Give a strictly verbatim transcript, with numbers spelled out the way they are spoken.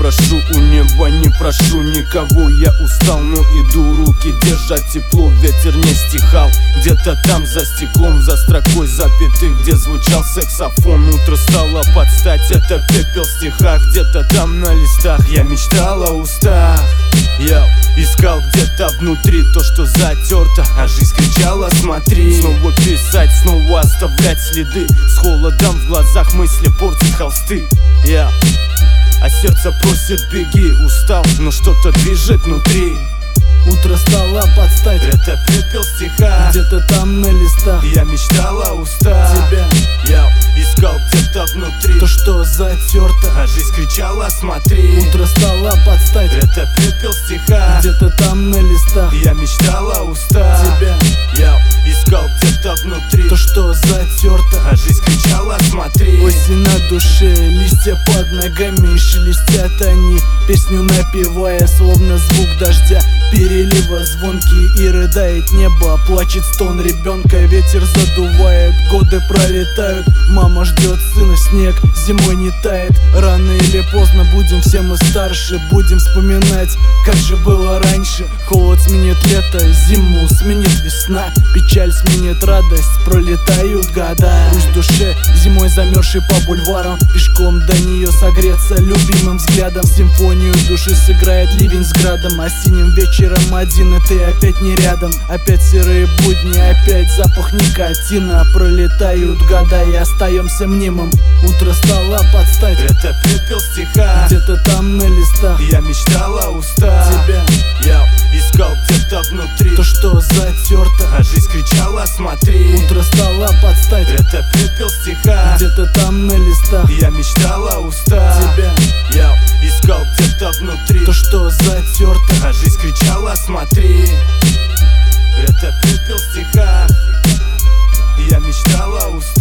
прошу у неба, не прошу никого. Я устал, но иду руки держать тепло. Ветер не стихал, где-то там за стеклом, за строкой запятых, где звучал саксофон. Утро стало под стать, это пепел в стихах. Где-то там на листах я мечтал о устах. Я искал где-то внутри то, что затерто, а жизнь кричала: смотри. Снова писать, снова оставлять следы. С холодом в глазах мысли портят холсты. Я а сердце просит: беги. Устал, но что-то движет внутри. Утро стало под стать, это пепел в стихах. где-то там на листах я мечтал о устах. Тебя я искал где-то внутри то, что затерто, а жизнь кричала: смотри. Утро стало под стать, это пепел в стихах. где-то там на листах я мечтал о устах. Тебя я искал где-то внутри то, что затерто, а жизнь кричала: смотри. Осень на душе, листья под ногами, шелестят они, песню напевая, словно звук дождя, перелива звонкий, и рыдает небо, плачет стон ребенка, ветер задувает, годы пролетают, мама ждет сына, снег зимой не тает. Рано или поздно будем все мы старше, будем вспоминать, как же было раньше. Холод сменит лето, зиму сменит весна, печаль сменит радость, пролетают года. Грусть в душе, зимой замерзший по бульварам, пешком до нее согреться любимым взглядом. Симфонию души сыграет ливень с градом, а синим вечером один, и ты опять не рядом. Опять серые будни, опять запах никотина. Пролетают года и остаемся мнимым. Утро стало под стать, это пепел в стихах. где-то там на листах я мечтал о устах. Тебя я искал где-то внутри то, что затерто, а жизнь кричала: смотри. Утро стало под стать, это пепел в стихах. где-то там на листах я мечтал о устах. Тебя я искал где-то внутри то, что затерто, а жизнь кричала: смотри. Это пепел в стихах. я мечтал о устах.